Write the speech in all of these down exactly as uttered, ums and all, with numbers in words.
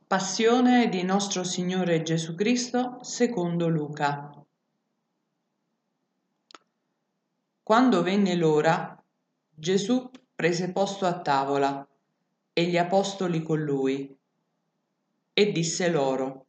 Passione di nostro Signore Gesù Cristo secondo Luca. Quando venne l'ora, Gesù prese posto a tavola e gli apostoli con lui e disse loro: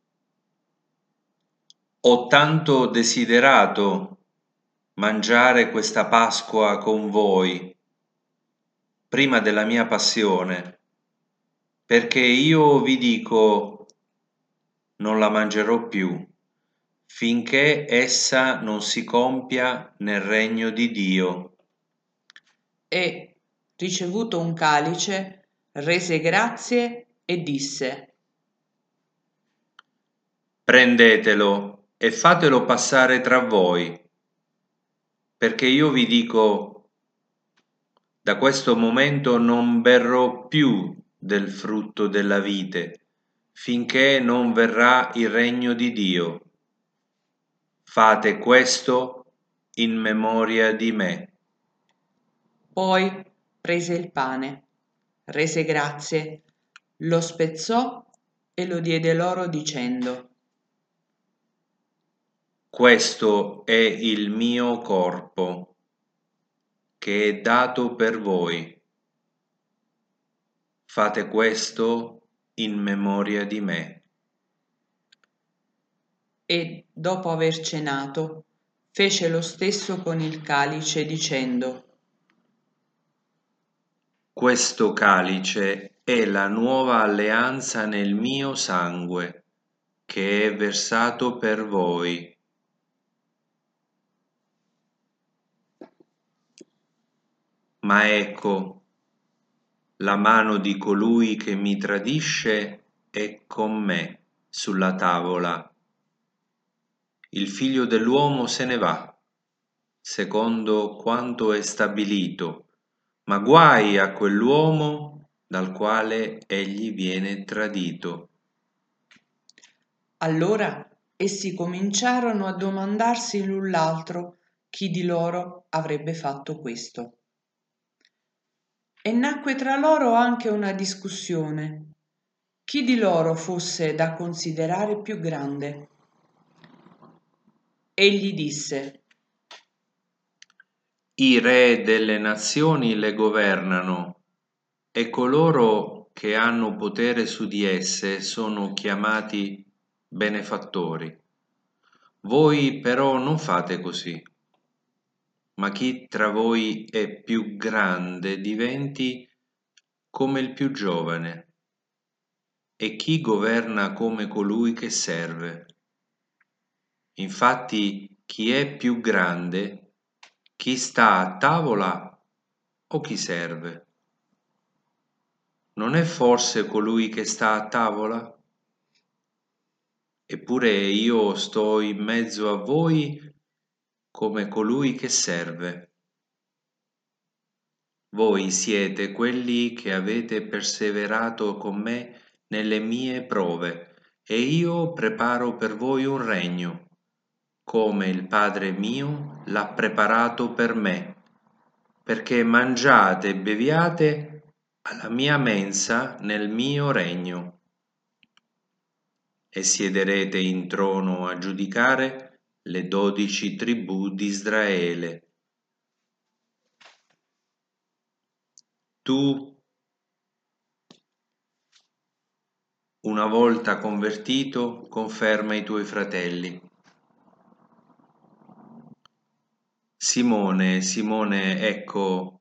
Ho tanto desiderato mangiare questa Pasqua con voi prima della mia passione, perché io vi dico, non la mangerò più, finché essa non si compia nel regno di Dio. E, ricevuto un calice, rese grazie e disse: Prendetelo e fatelo passare tra voi, perché io vi dico, da questo momento non berrò più del frutto della vite, finché non verrà il regno di Dio. Fate questo in memoria di me. Poi prese il pane, rese grazie, lo spezzò e lo diede loro dicendo: Questo è il mio corpo, che è dato per voi. Fate questo in memoria di me. E, dopo aver cenato, fece lo stesso con il calice dicendo: Questo calice è la nuova alleanza nel mio sangue, che è versato per voi. Ma ecco, la mano di colui che mi tradisce è con me sulla tavola. Il figlio dell'uomo se ne va, secondo quanto è stabilito, ma guai a quell'uomo dal quale egli viene tradito. Allora essi cominciarono a domandarsi l'un l'altro chi di loro avrebbe fatto questo. E nacque tra loro anche una discussione, chi di loro fosse da considerare più grande. Egli disse: I re delle nazioni le governano e coloro che hanno potere su di esse sono chiamati benefattori. Voi però non fate così, ma chi tra voi è più grande diventi come il più giovane, e chi governa come colui che serve. Infatti, chi è più grande, chi sta a tavola o chi serve? Non è forse colui che sta a tavola? Eppure io sto in mezzo a voi come colui che serve. Voi siete quelli che avete perseverato con me nelle mie prove, e io preparo per voi un regno, come il Padre mio l'ha preparato per me, perché mangiate e beviate alla mia mensa nel mio regno. E siederete in trono a giudicare le dodici tribù di Israele. Tu, una volta convertito, conferma i tuoi fratelli. Simone, Simone, ecco,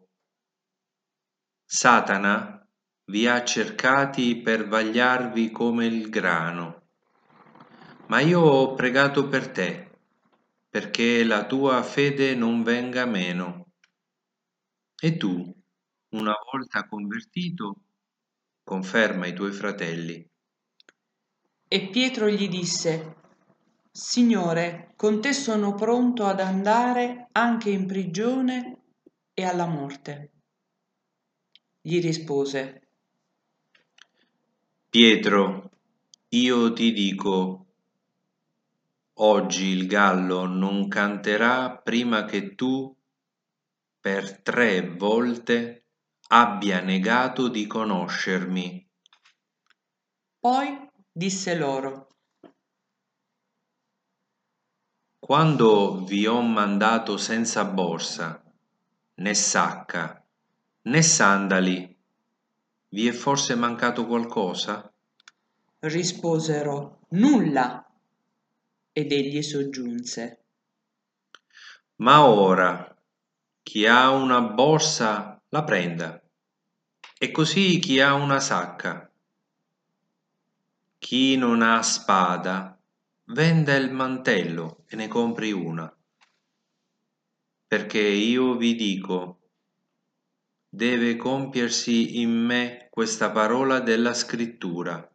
Satana vi ha cercati per vagliarvi come il grano, ma io ho pregato per te, perché la tua fede non venga meno. E tu, una volta convertito, conferma i tuoi fratelli. E Pietro gli disse: Signore, con te sono pronto ad andare anche in prigione e alla morte. Gli rispose: Pietro, io ti dico, oggi il gallo non canterà prima che tu per tre volte abbia negato di conoscermi. Poi disse loro: Quando vi ho mandato senza borsa, né sacca, né sandali, vi è forse mancato qualcosa? Risposero: Nulla. Ed egli soggiunse: Ma ora chi ha una borsa la prenda, e così chi ha una sacca. Chi non ha spada, venda il mantello e ne compri una. Perché io vi dico, deve compiersi in me questa parola della scrittura.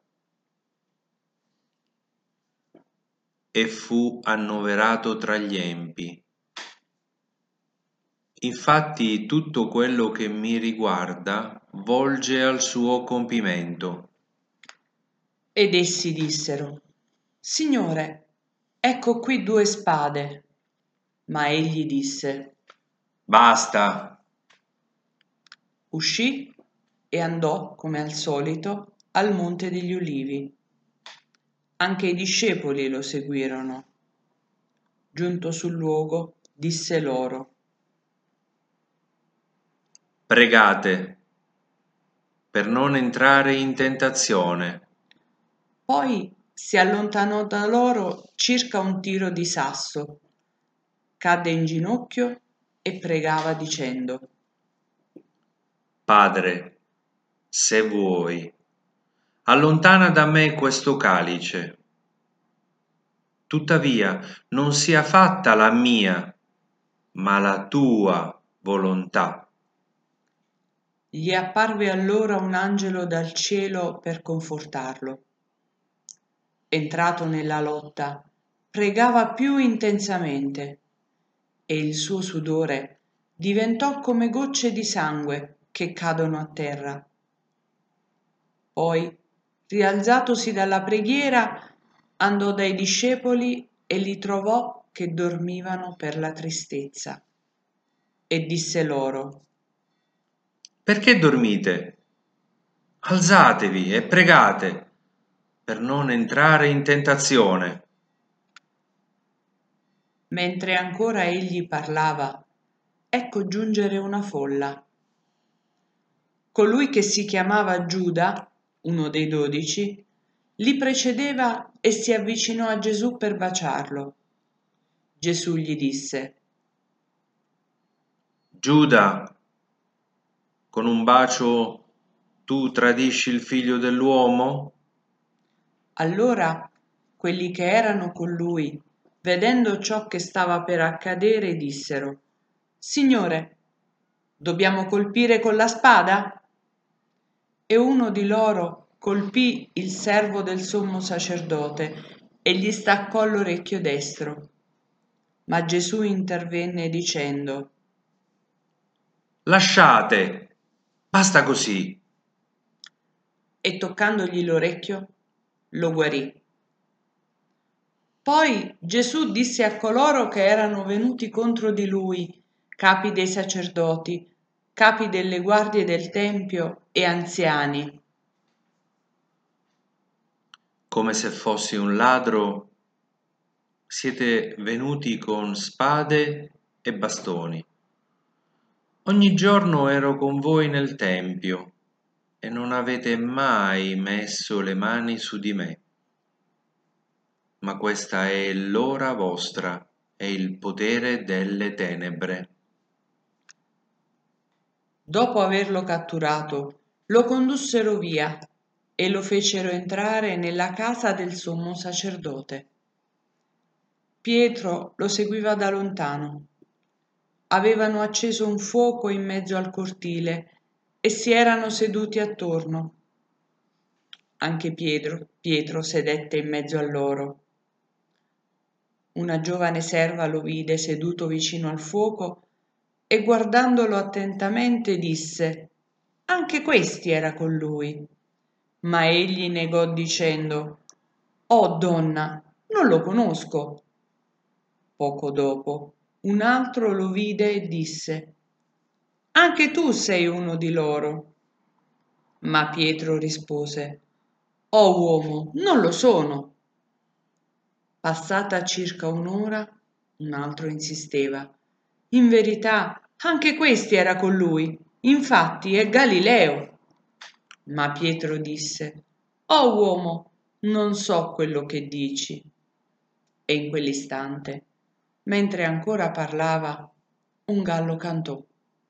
E fu annoverato tra gli empi. Infatti tutto quello che mi riguarda volge al suo compimento. Ed essi dissero: Signore, ecco qui due spade. Ma egli disse: Basta. Uscì e andò, come al solito, al Monte degli Ulivi. Anche i discepoli lo seguirono. Giunto sul luogo, disse loro: Pregate per non entrare in tentazione. Poi si allontanò da loro circa un tiro di sasso, cadde in ginocchio e pregava dicendo: Padre, se vuoi, allontana da me questo calice. Tuttavia non sia fatta la mia, ma la tua volontà. Gli apparve allora un angelo dal cielo per confortarlo. Entrato nella lotta, pregava più intensamente e il suo sudore diventò come gocce di sangue che cadono a terra. Poi, rialzatosi dalla preghiera, andò dai discepoli e li trovò che dormivano per la tristezza. E disse loro: Perché dormite? Alzatevi e pregate per non entrare in tentazione. Mentre ancora egli parlava, ecco giungere una folla. Colui che si chiamava Giuda, uno dei dodici, li precedeva e si avvicinò a Gesù per baciarlo. Gesù gli disse: Giuda, con un bacio tu tradisci il figlio dell'uomo? Allora quelli che erano con lui, vedendo ciò che stava per accadere, dissero: Signore, dobbiamo colpire con la spada? E uno di loro colpì il servo del sommo sacerdote e gli staccò l'orecchio destro. Ma Gesù intervenne dicendo: Lasciate, basta così. E toccandogli l'orecchio, lo guarì. Poi Gesù disse a coloro che erano venuti contro di lui, capi dei sacerdoti, capi delle guardie del tempio e anziani: Come se fossi un ladro, siete venuti con spade e bastoni. Ogni giorno ero con voi nel tempio e non avete mai messo le mani su di me. Ma questa è l'ora vostra e il potere delle tenebre. Dopo averlo catturato, lo condussero via e lo fecero entrare nella casa del sommo sacerdote. Pietro lo seguiva da lontano. Avevano acceso un fuoco in mezzo al cortile e si erano seduti attorno. Anche Pietro, Pietro sedette in mezzo a loro. Una giovane serva lo vide seduto vicino al fuoco e guardandolo attentamente disse: Anche questi era con lui. Ma egli negò dicendo: Oh donna, non lo conosco. Poco dopo, un altro lo vide e disse: Anche tu sei uno di loro. Ma Pietro rispose: «Oh uomo, non lo sono!» Passata circa un'ora, un altro insisteva. «In verità, anche questi era con lui, infatti è Galileo!» Ma Pietro disse: «Oh uomo, non so quello che dici!» E in quell'istante, mentre ancora parlava, un gallo cantò.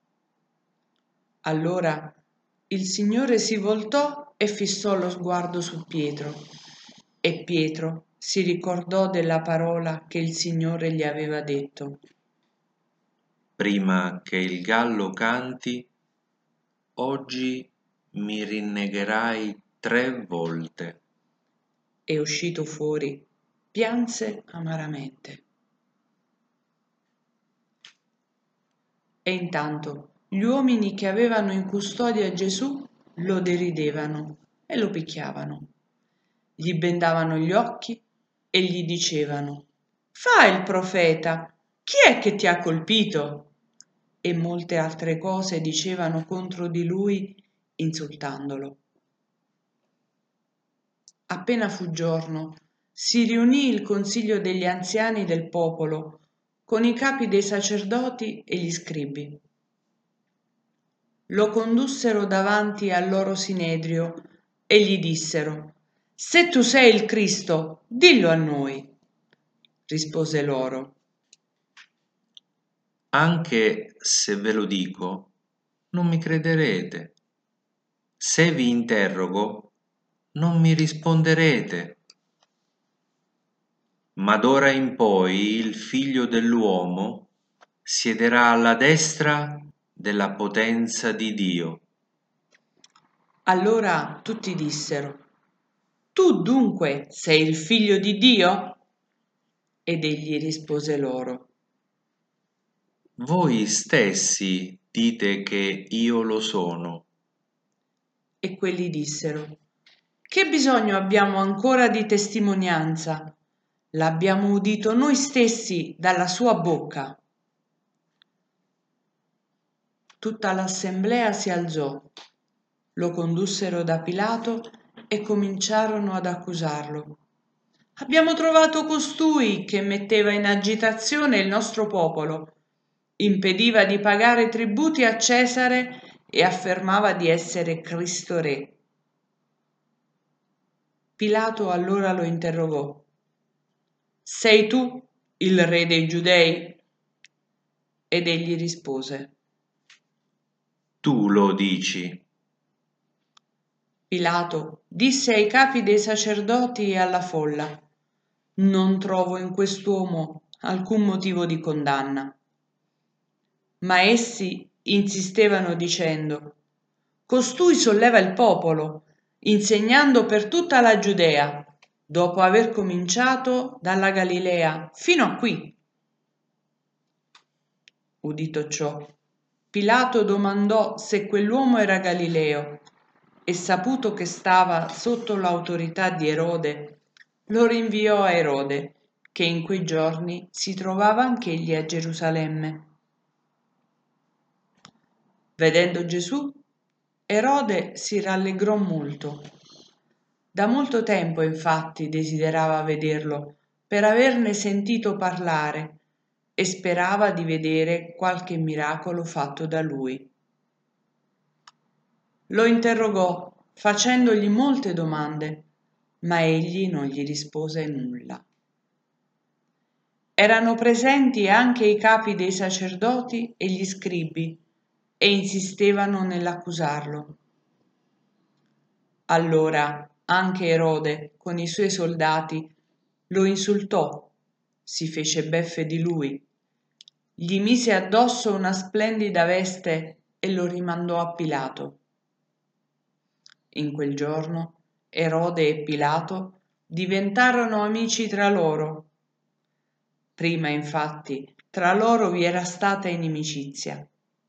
Allora il Signore si voltò e fissò lo sguardo su Pietro, e Pietro si ricordò della parola che il Signore gli aveva detto: Prima che il gallo canti, oggi mi rinnegherai tre volte. E uscito fuori, pianse amaramente. E intanto gli uomini che avevano in custodia Gesù lo deridevano e lo picchiavano. Gli bendavano gli occhi e gli dicevano: «Fa il profeta! Chi è che ti ha colpito?» E molte altre cose dicevano contro di lui, insultandolo. Appena fu giorno, si riunì il consiglio degli anziani del popolo con i capi dei sacerdoti e gli scribi. Lo condussero davanti al loro sinedrio e gli dissero: «Se tu sei il Cristo, dillo a noi». Rispose loro: Anche se ve lo dico, non mi crederete. Se vi interrogo, non mi risponderete. Ma d'ora in poi il Figlio dell'uomo siederà alla destra della potenza di Dio. Allora tutti dissero: «Tu dunque sei il figlio di Dio?» Ed egli rispose loro: Voi stessi dite che io lo sono. E quelli dissero: «Che bisogno abbiamo ancora di testimonianza? L'abbiamo udito noi stessi dalla sua bocca». Tutta l'assemblea si alzò, lo condussero da Pilato e cominciarono ad accusarlo. «Abbiamo trovato costui che metteva in agitazione il nostro popolo, impediva di pagare tributi a Cesare e affermava di essere Cristo Re». Pilato allora lo interrogò: «Sei tu il re dei Giudei?» Ed egli rispose: Tu lo dici. Pilato disse ai capi dei sacerdoti e alla folla: «Non trovo in quest'uomo alcun motivo di condanna». Ma essi insistevano dicendo: «Costui solleva il popolo, insegnando per tutta la Giudea, dopo aver cominciato dalla Galilea fino a qui». Udito ciò, Pilato domandò se quell'uomo era Galileo, e saputo che stava sotto l'autorità di Erode, lo rinviò a Erode, che in quei giorni si trovava anch'egli a Gerusalemme. Vedendo Gesù, Erode si rallegrò molto. Da molto tempo, infatti, desiderava vederlo, per averne sentito parlare, e sperava di vedere qualche miracolo fatto da lui. Lo interrogò, facendogli molte domande, ma egli non gli rispose nulla. Erano presenti anche i capi dei sacerdoti e gli scribi, e insistevano nell'accusarlo. Allora anche Erode, con i suoi soldati, lo insultò, si fece beffe di lui, gli mise addosso una splendida veste e lo rimandò a Pilato. In quel giorno Erode e Pilato diventarono amici tra loro. Prima, infatti, tra loro vi era stata inimicizia.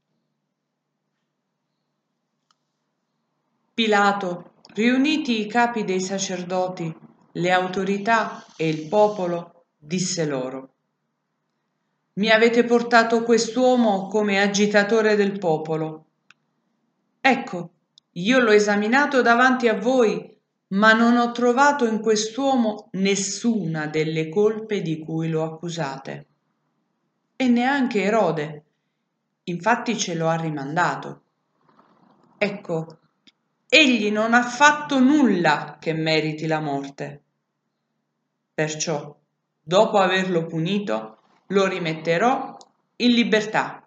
Pilato, riuniti i capi dei sacerdoti, le autorità e il popolo, disse loro: «Mi avete portato quest'uomo come agitatore del popolo. Ecco, io l'ho esaminato davanti a voi, ma non ho trovato in quest'uomo nessuna delle colpe di cui lo accusate. E neanche Erode, infatti ce lo ha rimandato. Ecco, egli non ha fatto nulla che meriti la morte. Perciò, dopo averlo punito, lo rimetterò in libertà.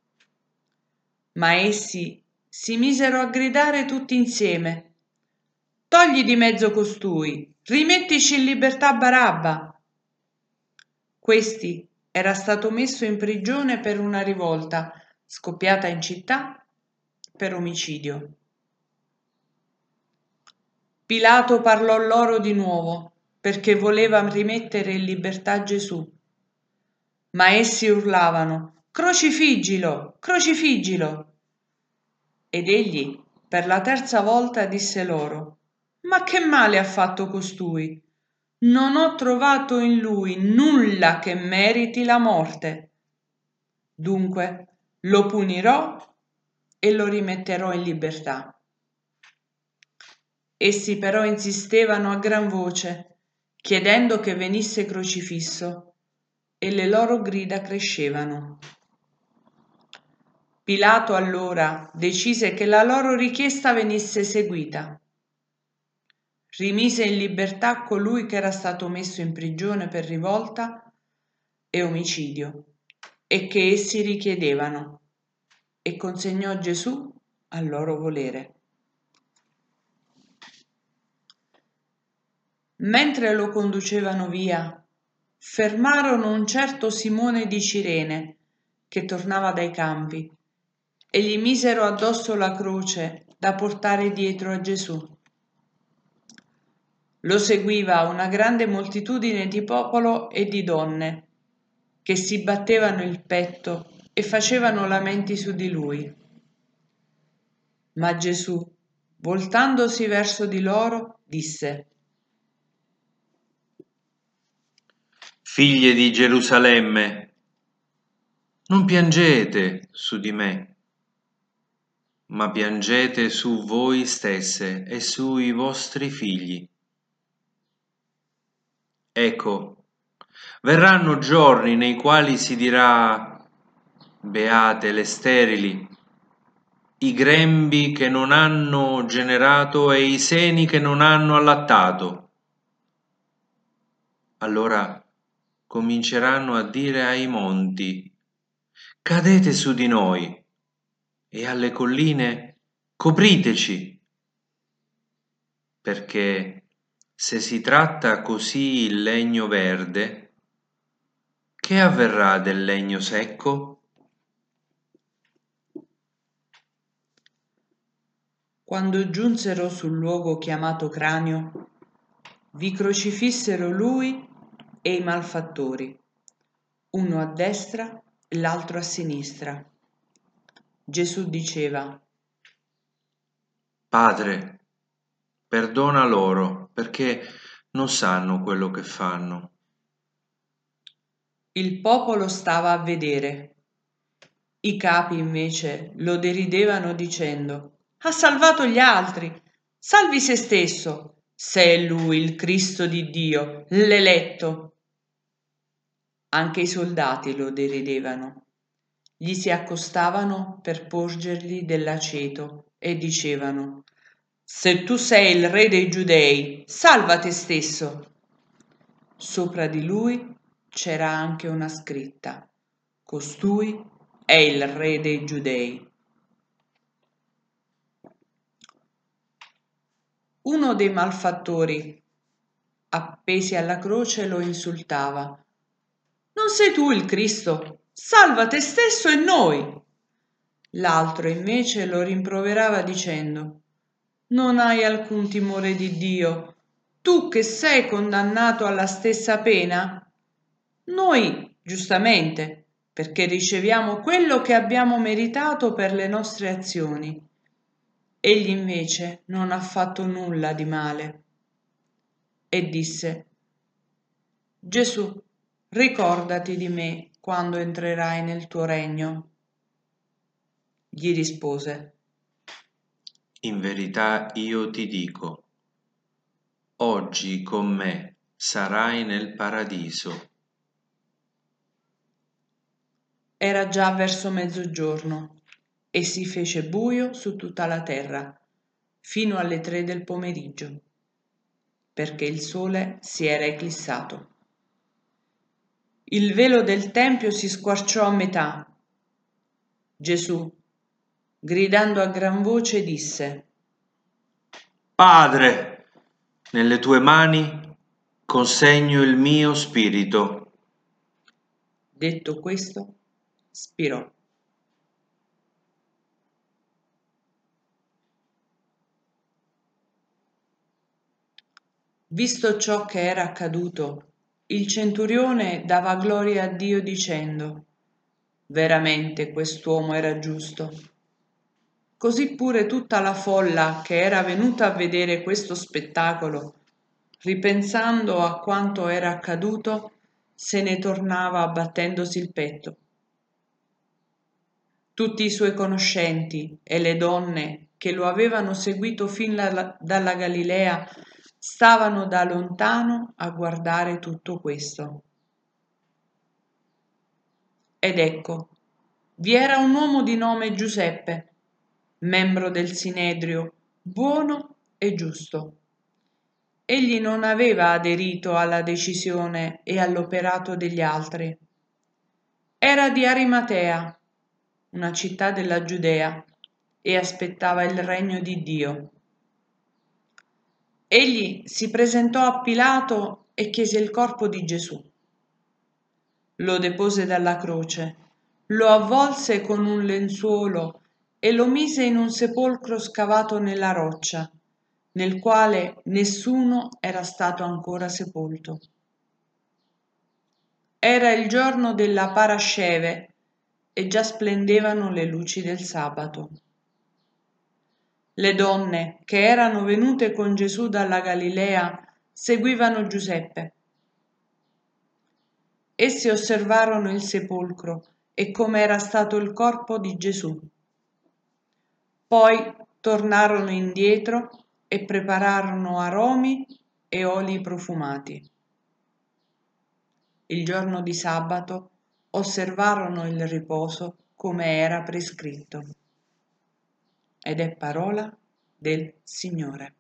Ma essi si misero a gridare tutti insieme: Togli di mezzo costui, rimettici in libertà Barabba. Questi era stato messo in prigione per una rivolta scoppiata in città per omicidio. Pilato parlò loro di nuovo perché voleva rimettere in libertà Gesù. Ma essi urlavano: Crocifiggilo, crocifiggilo! Ed egli per la terza volta disse loro: Ma che male ha fatto costui? Non ho trovato in lui nulla che meriti la morte. Dunque lo punirò e lo rimetterò in libertà. Essi però insistevano a gran voce, chiedendo che venisse crocifisso, e le loro grida crescevano. Pilato allora decise che la loro richiesta venisse seguita. Rimise in libertà colui che era stato messo in prigione per rivolta e omicidio e che essi richiedevano, e consegnò Gesù al loro volere. Mentre lo conducevano via, fermarono un certo Simone di Cirene che tornava dai campi e gli misero addosso la croce da portare dietro a Gesù. Lo seguiva una grande moltitudine di popolo e di donne che si battevano il petto e facevano lamenti su di lui. Ma Gesù, voltandosi verso di loro, disse: Figlie di Gerusalemme, non piangete su di me, ma piangete su voi stesse e sui vostri figli. Ecco, verranno giorni nei quali si dirà: beate le sterili, i grembi che non hanno generato e i seni che non hanno allattato. Allora cominceranno a dire ai monti: cadete su di noi, e alle colline: copriteci. Perché se si tratta così il legno verde, che avverrà del legno secco? Quando giunsero sul luogo chiamato Cranio, vi crocifissero lui e i malfattori, uno a destra e l'altro a sinistra. Gesù diceva: Padre, perdona loro, perché non sanno quello che fanno. Il popolo stava a vedere. I capi invece lo deridevano dicendo: ha salvato gli altri, salvi se stesso, se è lui il Cristo di Dio, l'eletto. Anche i soldati lo deridevano. Gli si accostavano per porgergli dell'aceto e dicevano: se tu sei il re dei Giudei, salva te stesso. Sopra di lui c'era anche una scritta: costui è il re dei Giudei. Uno dei malfattori, appesi alla croce, lo insultava: non sei tu il Cristo? Salva te stesso e noi. L'altro invece lo rimproverava dicendo: non hai alcun timore di Dio, tu che sei condannato alla stessa pena? Noi, giustamente, perché riceviamo quello che abbiamo meritato per le nostre azioni. Egli invece non ha fatto nulla di male. E disse: Gesù, ricordati di me quando entrerai nel tuo regno. Gli rispose: In verità io ti dico, oggi con me sarai nel paradiso. Era già verso mezzogiorno e si fece buio su tutta la terra fino alle tre del pomeriggio, perché il sole si era eclissato. Il velo del tempio si squarciò a metà. Gesù, gridando a gran voce, disse: Padre, nelle tue mani consegno il mio spirito. Detto questo, spirò. Visto ciò che era accaduto, il centurione dava gloria a Dio dicendo: veramente quest'uomo era giusto. Così pure tutta la folla che era venuta a vedere questo spettacolo, ripensando a quanto era accaduto, se ne tornava battendosi il petto. Tutti i suoi conoscenti e le donne che lo avevano seguito fin la- dalla Galilea stavano da lontano a guardare tutto questo. Ed ecco, vi era un uomo di nome Giuseppe, membro del Sinedrio, buono e giusto. Egli non aveva aderito alla decisione e all'operato degli altri. Era di Arimatea, una città della Giudea, e aspettava il regno di Dio. Egli si presentò a Pilato e chiese il corpo di Gesù. Lo depose dalla croce, lo avvolse con un lenzuolo e lo mise in un sepolcro scavato nella roccia, nel quale nessuno era stato ancora sepolto. Era il giorno della Parasceve e già splendevano le luci del sabato. Le donne che erano venute con Gesù dalla Galilea seguivano Giuseppe. Essi osservarono il sepolcro e come era stato il corpo di Gesù. Poi tornarono indietro e prepararono aromi e oli profumati. Il giorno di sabato osservarono il riposo come era prescritto. Ed è parola del Signore.